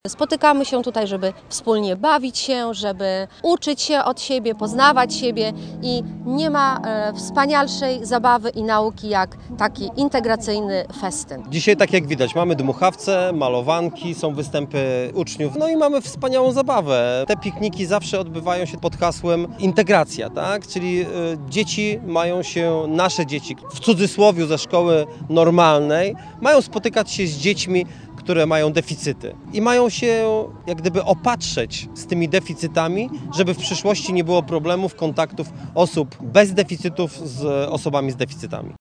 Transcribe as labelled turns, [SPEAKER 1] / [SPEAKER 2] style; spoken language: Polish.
[SPEAKER 1] Spotykamy się tutaj, żeby wspólnie bawić się, żeby uczyć się od siebie, poznawać siebie i nie ma wspanialszej zabawy i nauki jak taki integracyjny festyn.
[SPEAKER 2] Dzisiaj, tak jak widać, mamy dmuchawce, malowanki, są występy uczniów, no i mamy wspaniałą zabawę. Te pikniki zawsze odbywają się pod hasłem integracja, tak? Czyli dzieci mają się, nasze dzieci, w cudzysłowie ze szkoły normalnej, mają spotykać się z dziećmi, które mają deficyty i mają się jak gdyby opatrzeć z tymi deficytami, żeby w przyszłości nie było problemów, kontaktów osób bez deficytów z osobami z deficytami.